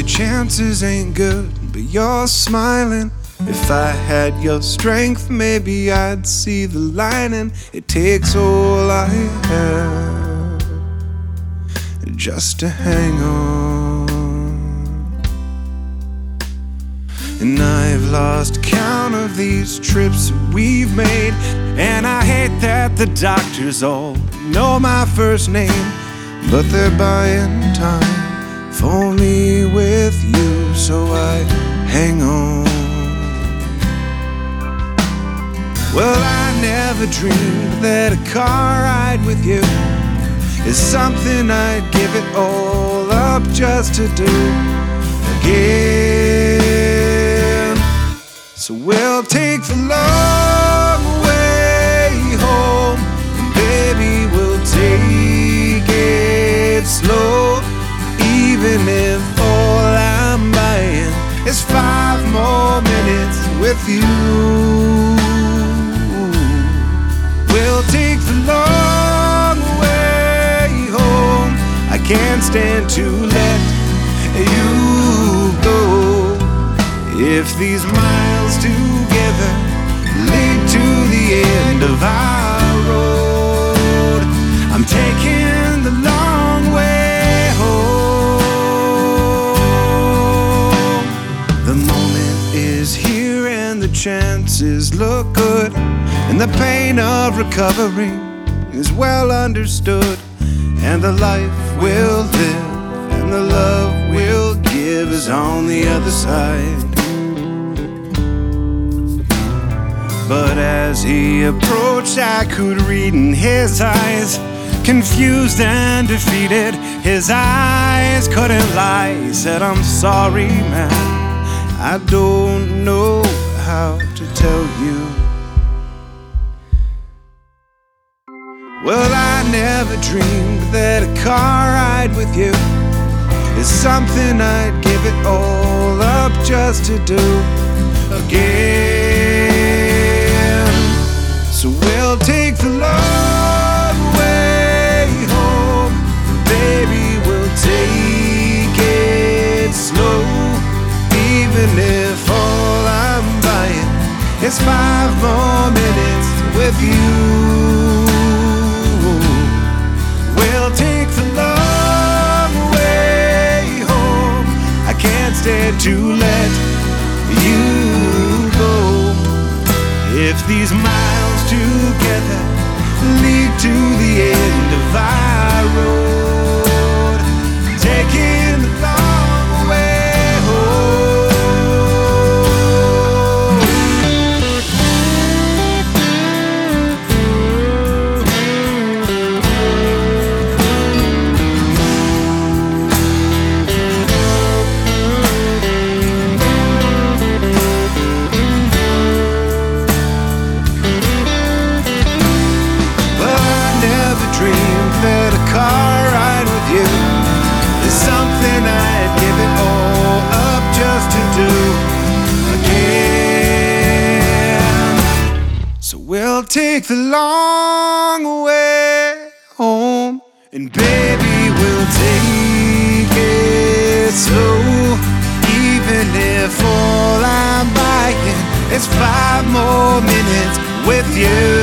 your chances ain't good, but you're smiling. If I had your strength, maybe I'd see the lining. It takes all I have just to hang on. And I've lost count of these trips we've made, and I hate that the doctors all know my first name, but they're buying time for me with you, so I hang on. Well, I never dreamed that a car ride with you is something I'd give it all up just to do again. So we'll take the long way home, and baby, we'll take it slow. Even if all I'm buying is 5 more minutes with you, we'll take the long way home. I can't stand to let you go. If these miles together lead to the end of our road, I'm taking the long way home. The moment is here and the chances look good, and the pain of recovery is well understood, and the life we'll live and the love we'll give is on the other side. But as he approached, I could read in his eyes, confused and defeated. His eyes couldn't lie. He said, I'm sorry, man, I don't know how to tell you. Well, I never dreamed that a car ride with you is something I'd give it all up just to do again. So we'll take the long way home, baby, we'll take it slow. Even if all I'm buying is 5 more minutes with you, we'll take the long way home. I can't stand to let you go. If these miles together lead to the end of our road, taking the long way home. That a car ride with you is something I'd give it all up just to do again. So we'll take the long way home, and baby, we'll take it slow. Even if all I'm buying is 5 more minutes with you.